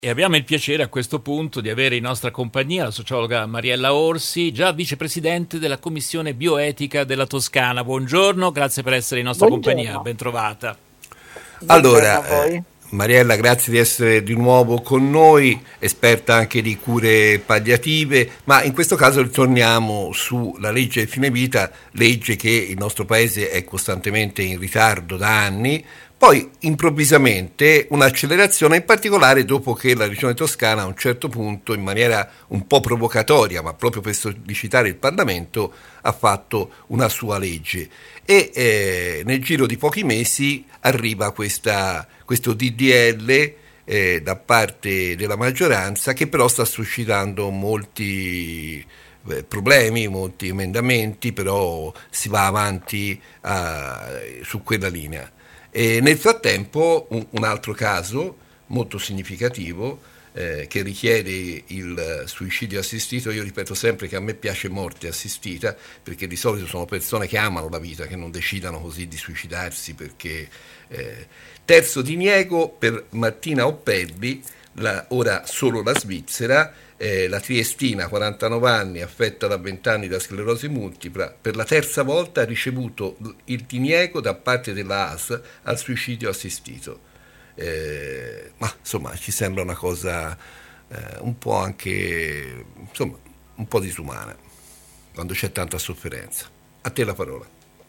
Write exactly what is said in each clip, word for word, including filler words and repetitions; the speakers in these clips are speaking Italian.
E abbiamo il piacere a questo punto di avere in nostra compagnia la sociologa Mariella Orsi, già vicepresidente della Commissione Bioetica della Toscana. Buongiorno, grazie per essere in nostra compagnia, Buongiorno. ben trovata. Buongiorno a Allora, eh, voi. Mariella, grazie di essere di nuovo con noi, esperta anche di cure palliative, ma in questo caso ritorniamo sulla legge del fine vita, legge che il nostro paese è costantemente in ritardo da anni. Poi improvvisamente un'accelerazione, in particolare dopo che la Regione Toscana a un certo punto, in maniera un po' provocatoria, ma proprio per sollecitare il Parlamento, ha fatto una sua legge. E eh, nel giro di pochi mesi arriva questa, questo D D L eh, da parte della maggioranza, che però sta suscitando molti eh, problemi, molti emendamenti, però si va avanti uh, su quella linea. E nel frattempo un, un altro caso molto significativo eh, che richiede il suicidio assistito. Io ripeto sempre che a me piace morte assistita, perché di solito sono persone che amano la vita, che non decidano così di suicidarsi perché eh, terzo diniego per Martina Oppelli, la, ora solo la Svizzera, eh, la triestina, quarantanove anni, affetta da venti anni da sclerosi multipla, per la terza volta ha ricevuto il diniego da parte della A S al suicidio assistito. Eh, ma insomma ci sembra una cosa eh, un po' anche insomma un po' disumana quando c'è tanta sofferenza. A te la parola.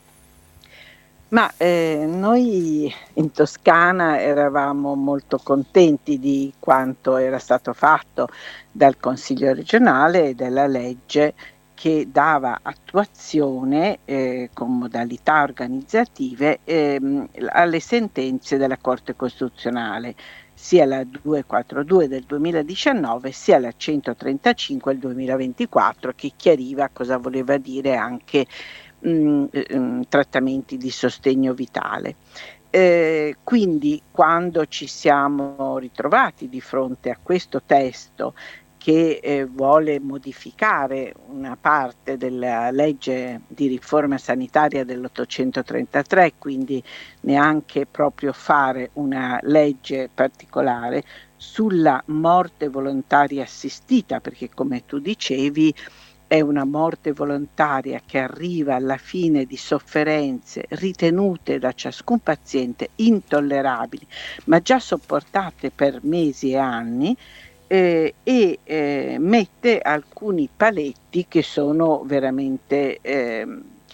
Ma eh, noi in Toscana eravamo molto contenti di quanto era stato fatto dal Consiglio regionale e della legge che dava attuazione eh, con modalità organizzative ehm, alle sentenze della Corte Costituzionale, sia la duecentoquarantadue del duemiladiciannove sia la centotrentacinque del duemilaventiquattro, che chiariva cosa voleva dire anche mh, mh, trattamenti di sostegno vitale. Eh, quindi quando ci siamo ritrovati di fronte a questo testo che eh, vuole modificare una parte della legge di riforma sanitaria dell'ottocentotrentatré, quindi neanche proprio fare una legge particolare sulla morte volontaria assistita, perché come tu dicevi è una morte volontaria che arriva alla fine di sofferenze ritenute da ciascun paziente intollerabili, ma già sopportate per mesi e anni, eh, e eh, mette alcuni paletti che sono veramente eh,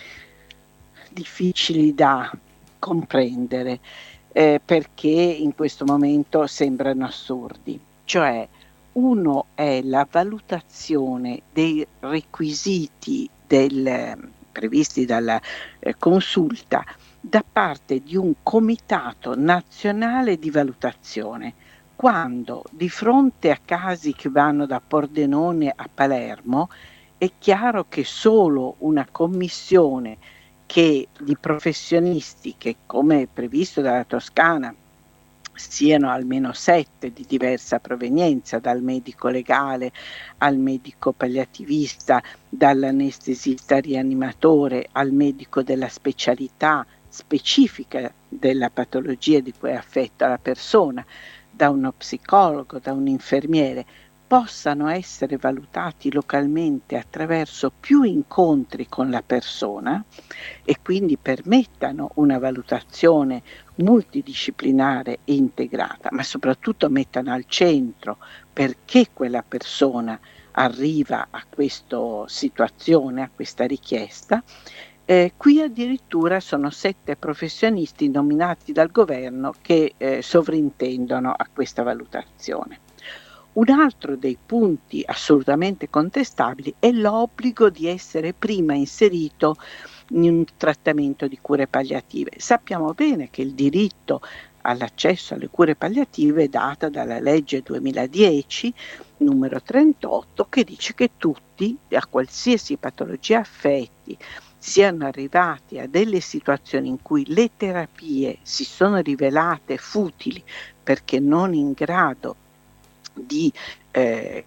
difficili da comprendere, eh, perché in questo momento sembrano assurdi. Cioè, uno è la valutazione dei requisiti del, previsti dalla eh, consulta da parte di un comitato nazionale di valutazione, quando di fronte a casi che vanno da Pordenone a Palermo è chiaro che solo una commissione che di professionisti che, come previsto dalla Toscana, siano almeno sette di diversa provenienza, dal medico legale al medico palliativista, dall'anestesista rianimatore al medico della specialità specifica della patologia di cui è affetta la persona, da uno psicologo, da un infermiere, possano essere valutati localmente attraverso più incontri con la persona e quindi permettano una valutazione multidisciplinare e integrata, ma soprattutto mettano al centro perché quella persona arriva a questa situazione, a questa richiesta. Eh, qui addirittura sono sette professionisti nominati dal governo che eh, sovrintendono a questa valutazione. Un altro dei punti assolutamente contestabili è l'obbligo di essere prima inserito in un trattamento di cure palliative. Sappiamo bene che il diritto all'accesso alle cure palliative è data dalla legge duemiladieci numero trentotto, che dice che tutti, a qualsiasi patologia affetti, siano arrivati a delle situazioni in cui le terapie si sono rivelate futili perché non in grado di eh,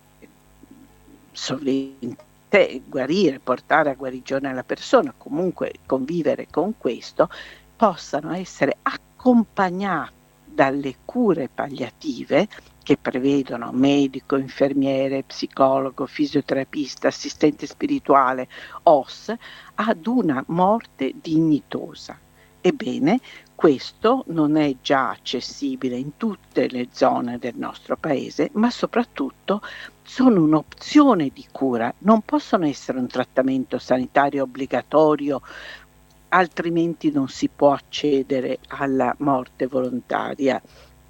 sovente, guarire, portare a guarigione alla persona, comunque convivere con questo, possano essere accompagnati dalle cure palliative che prevedono medico, infermiere, psicologo, fisioterapista, assistente spirituale, O S, ad una morte dignitosa. Ebbene, questo non è già accessibile in tutte le zone del nostro paese, ma soprattutto sono un'opzione di cura, non possono essere un trattamento sanitario obbligatorio, altrimenti non si può accedere alla morte volontaria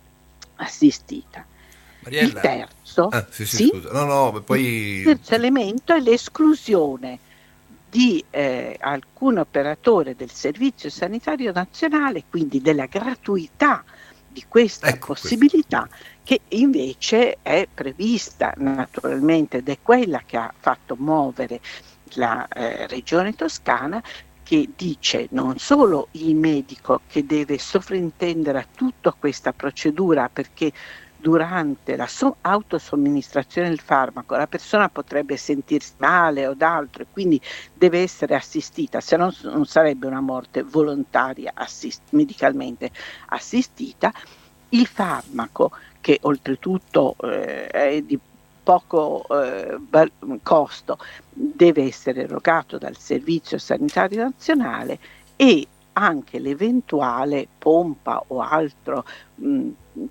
assistita. Mariella. Il terzo, ah, sì, sì, sì? Scusa. No, no, poi... Il terzo elemento è l'esclusione di eh, alcun operatore del Servizio Sanitario Nazionale, quindi della gratuità di questa ecco possibilità, questo. che invece è prevista naturalmente ed è quella che ha fatto muovere la eh, Regione Toscana, che dice non solo il medico che deve sovrintendere a tutta questa procedura, perché durante la so- autosomministrazione del farmaco la persona potrebbe sentirsi male o d'altro e quindi deve essere assistita, se no non sarebbe una morte volontaria assist- medicalmente assistita. Il farmaco, che oltretutto eh, è di poco eh, costo, deve essere erogato dal Servizio Sanitario Nazionale, e anche l'eventuale pompa o altro mh,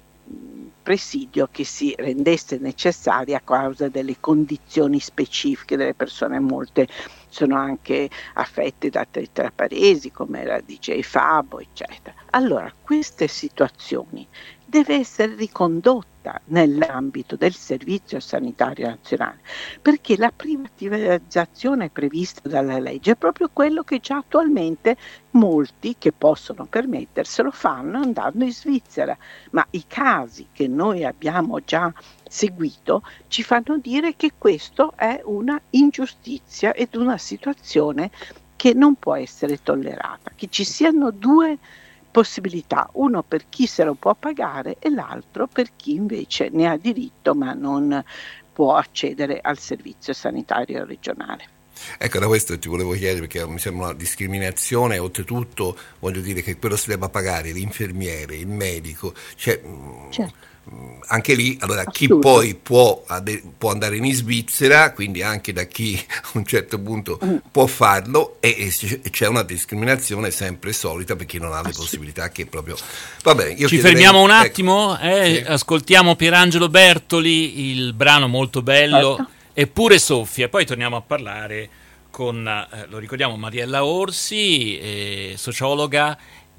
presidio che si rendesse necessaria a causa delle condizioni specifiche delle persone. Molte sono anche affette da tetraparesi, come la D J Fabo, eccetera. Allora, queste situazioni deve essere ricondotta nell'ambito del Servizio Sanitario Nazionale, perché la privatizzazione prevista dalla legge è proprio quello che già attualmente molti che possono permetterselo fanno andando in Svizzera, ma i casi che noi abbiamo già seguito ci fanno dire che questo è una ingiustizia ed una situazione che non può essere tollerata, che ci siano due possibilità, uno per chi se lo può pagare e l'altro per chi invece ne ha diritto ma non può accedere al servizio sanitario regionale. Ecco, da questo ti volevo chiedere, perché mi sembra una discriminazione, oltretutto voglio dire che quello si debba pagare l'infermiere, il medico, cioè certo. Anche lì, allora chi poi può, può andare in Svizzera, quindi anche da chi a un certo punto mm. può farlo, e, e c'è una discriminazione sempre solita per chi non ha le possibilità, che proprio... Va bene, io ci chiederei... fermiamo un attimo, ecco. eh, sì. Ascoltiamo Pierangelo Bertoli, il brano molto bello, certo. Eppure soffia, e poi torniamo a parlare con, eh, lo ricordiamo, Mariella Orsi, eh, sociologa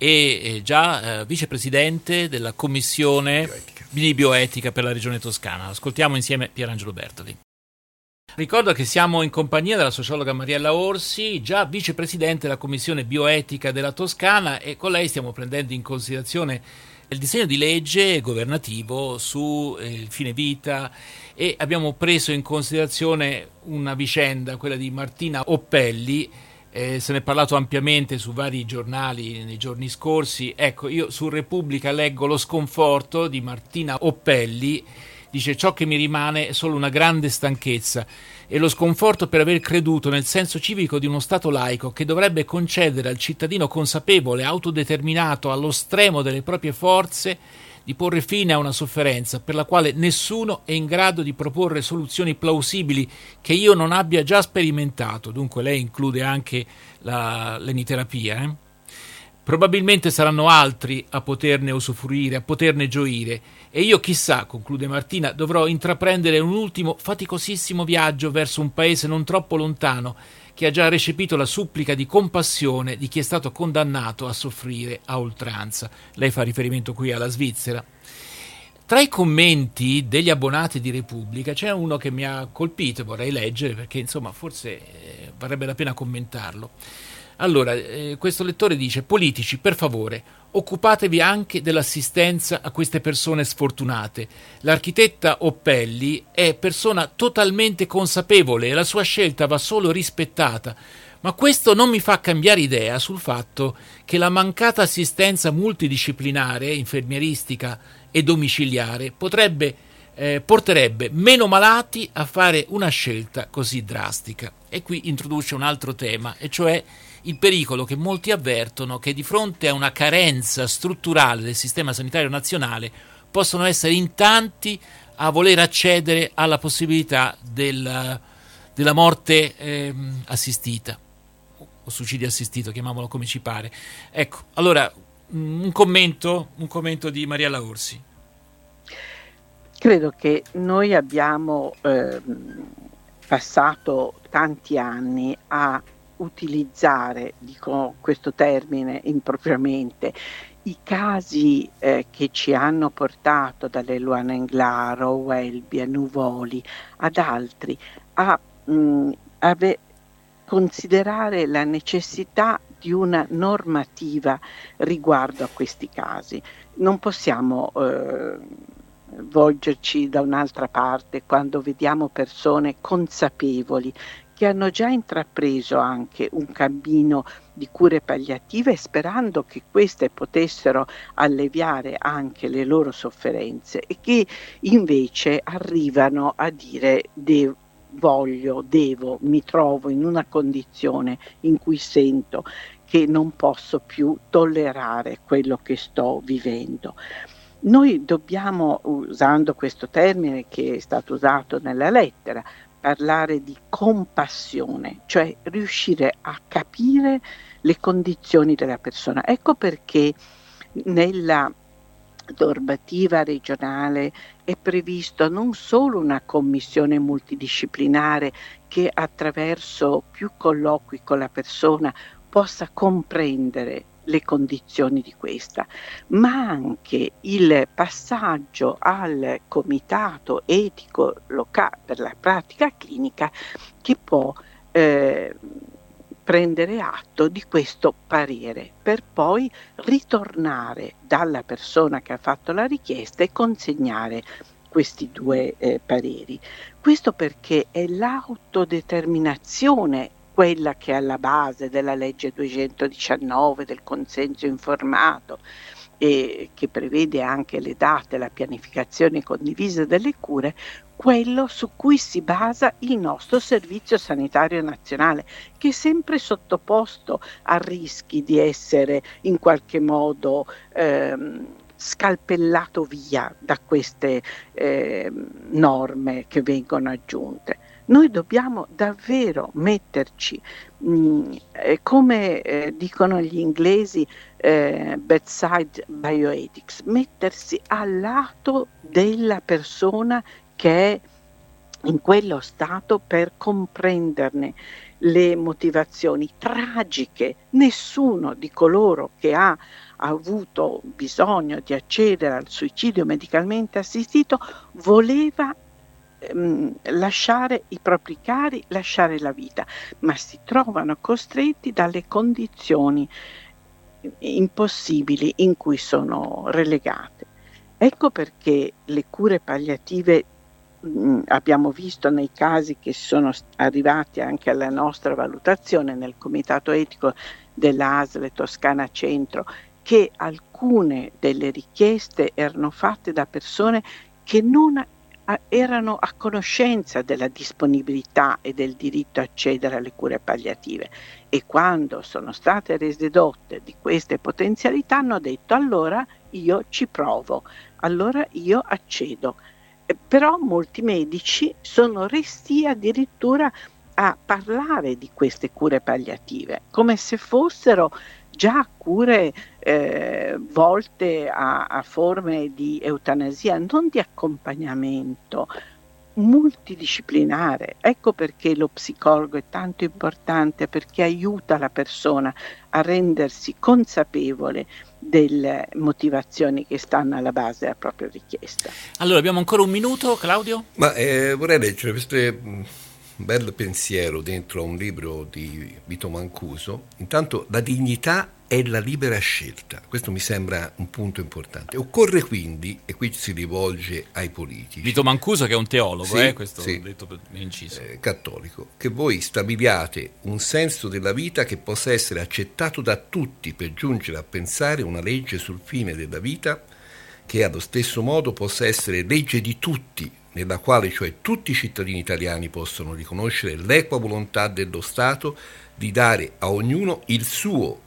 e eh, già eh, vicepresidente della commissione bioetica. di bioetica per la regione toscana. Ascoltiamo insieme Pierangelo Bertoli. Ricordo che siamo in compagnia della sociologa Mariella Orsi, già vicepresidente della commissione bioetica della Toscana, e con lei stiamo prendendo in considerazione il disegno di legge governativo su eh, il fine vita, e abbiamo preso in considerazione una vicenda, quella di Martina Oppelli. Eh, se ne è parlato ampiamente su vari giornali nei giorni scorsi. Ecco, io su Repubblica leggo lo sconforto di Martina Oppelli, dice: ciò che mi rimane è solo una grande stanchezza e lo sconforto per aver creduto nel senso civico di uno Stato laico che dovrebbe concedere al cittadino consapevole, autodeterminato, allo stremo delle proprie forze, di porre fine a una sofferenza per la quale nessuno è in grado di proporre soluzioni plausibili che io non abbia già sperimentato. Dunque lei include anche la, l'eniterapia. Eh? Probabilmente saranno altri a poterne usufruire, a poterne gioire, e io chissà, conclude Martina, dovrò intraprendere un ultimo faticosissimo viaggio verso un paese non troppo lontano che ha già recepito la supplica di compassione di chi è stato condannato a soffrire a oltranza. Lei fa riferimento qui alla Svizzera. Tra i commenti degli abbonati di Repubblica c'è uno che mi ha colpito, vorrei leggere perché insomma forse eh, varrebbe la pena commentarlo. Allora, eh, questo lettore dice: politici, per favore, occupatevi anche dell'assistenza a queste persone sfortunate. L'architetta Oppelli è persona totalmente consapevole e la sua scelta va solo rispettata, ma questo non mi fa cambiare idea sul fatto che la mancata assistenza multidisciplinare, infermieristica e domiciliare potrebbe, eh, porterebbe meno malati a fare una scelta così drastica. E qui introduce un altro tema, e cioè il pericolo che molti avvertono che di fronte a una carenza strutturale del sistema sanitario nazionale possono essere in tanti a voler accedere alla possibilità del, della morte eh, assistita o suicidio assistito, chiamiamolo come ci pare. Ecco, allora un commento, un commento di Mariella Orsi. Credo che noi abbiamo eh, passato tanti anni a utilizzare, dico questo termine impropriamente, i casi eh, che ci hanno portato dalle Luana Englaro, Welby, a Nuvoli, ad altri, a mh, ave- considerare la necessità di una normativa riguardo a questi casi. Non possiamo eh, volgerci da un'altra parte quando vediamo persone consapevoli che hanno già intrapreso anche un cammino di cure palliative, sperando che queste potessero alleviare anche le loro sofferenze, e che invece arrivano a dire de- voglio, devo, mi trovo in una condizione in cui sento che non posso più tollerare quello che sto vivendo. Noi dobbiamo, usando questo termine che è stato usato nella lettera, parlare di compassione, cioè riuscire a capire le condizioni della persona. Ecco perché nella normativa regionale è previsto non solo una commissione multidisciplinare che attraverso più colloqui con la persona possa comprendere le condizioni di questa, ma anche il passaggio al comitato etico locale per la pratica clinica che può eh, prendere atto di questo parere per poi ritornare dalla persona che ha fatto la richiesta e consegnare questi due eh, pareri. Questo perché è l'autodeterminazione quella che è alla base della legge duecentodiciannove del consenso informato, e che prevede anche le date, la pianificazione condivisa delle cure, quello su cui si basa il nostro Servizio Sanitario Nazionale, che è sempre sottoposto a rischi di essere in qualche modo ehm, scalpellato via da queste eh, norme che vengono aggiunte. Noi dobbiamo davvero metterci, mh, eh, come eh, dicono gli inglesi, eh, bedside bioethics, mettersi al lato della persona che è in quello stato per comprenderne le motivazioni tragiche. Nessuno di coloro che ha avuto bisogno di accedere al suicidio medicalmente assistito voleva lasciare i propri cari, lasciare la vita, ma si trovano costretti dalle condizioni impossibili in cui sono relegate. Ecco perché le cure palliative, mh, abbiamo visto nei casi che sono arrivati anche alla nostra valutazione nel comitato etico dell'A S L Toscana Centro, che alcune delle richieste erano fatte da persone che non erano a conoscenza della disponibilità e del diritto a accedere alle cure palliative, e quando sono state rese dotte di queste potenzialità hanno detto: allora io ci provo, allora io accedo. Eh, però molti medici sono resti addirittura a parlare di queste cure palliative come se fossero già cure eh, volte a, a forme di eutanasia, non di accompagnamento multidisciplinare. Ecco perché lo psicologo è tanto importante, perché aiuta la persona a rendersi consapevole delle motivazioni che stanno alla base della propria richiesta. Allora abbiamo ancora un minuto, Claudio? Ma eh, vorrei leggere questo mh, bel pensiero dentro a un libro di Vito Mancuso. Intanto, la dignità è la libera scelta. Questo mi sembra un punto importante. Occorre quindi, e qui si rivolge ai politici, Vito Mancuso, che è un teologo, sì, eh, questo sì, detto per inciso, eh, cattolico, che voi stabiliate un senso della vita che possa essere accettato da tutti, per giungere a pensare una legge sul fine della vita che allo stesso modo possa essere legge di tutti, nella quale cioè tutti i cittadini italiani possono riconoscere l'equa volontà dello Stato di dare a ognuno il suo,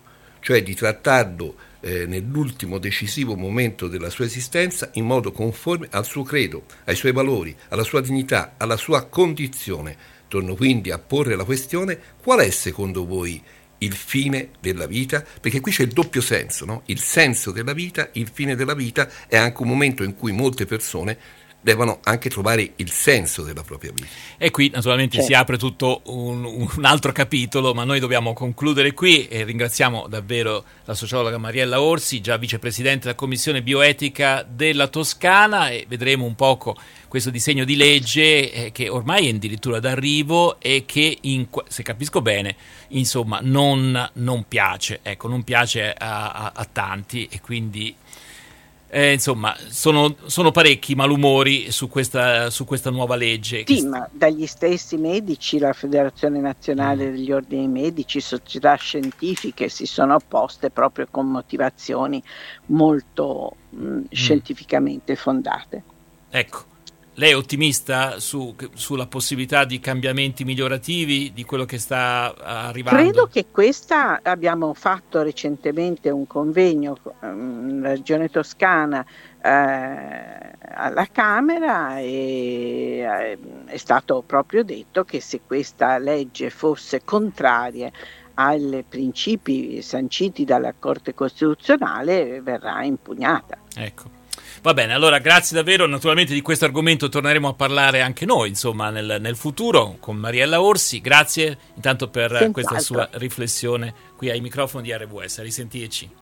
cioè di trattarlo eh, nell'ultimo decisivo momento della sua esistenza in modo conforme al suo credo, ai suoi valori, alla sua dignità, alla sua condizione. Torno quindi a porre la questione: qual è secondo voi il fine della vita? Perché qui c'è il doppio senso, no? Il senso della vita, il fine della vita è anche un momento in cui molte persone devono anche trovare il senso della propria vita. E qui naturalmente certo. si apre tutto un, un altro capitolo, ma noi dobbiamo concludere qui e ringraziamo davvero la sociologa Mariella Orsi, già vicepresidente della Commissione Bioetica della Toscana, e vedremo un poco questo disegno di legge eh, che ormai è addirittura d'arrivo e che, in, se capisco bene, insomma non, non piace, ecco, non piace a, a, a tanti, e quindi Eh, insomma, sono, sono parecchi malumori su questa, su questa nuova legge. Sì, ma dagli stessi medici, la Federazione Nazionale mm. degli Ordini Medici, società scientifiche si sono opposte proprio con motivazioni molto mh, mm. scientificamente fondate. Ecco, lei è ottimista su, sulla possibilità di cambiamenti migliorativi di quello che sta arrivando? Credo che questa, abbiamo fatto recentemente un convegno con la Regione Toscana eh, alla Camera, e eh, è stato proprio detto che se questa legge fosse contraria ai principi sanciti dalla Corte Costituzionale verrà impugnata. Ecco. Va bene, allora grazie davvero, naturalmente di questo argomento torneremo a parlare anche noi, insomma, nel, nel futuro con Mariella Orsi. Grazie intanto per Senz'altro. Questa sua riflessione qui ai microfoni di R W S, a risentirci.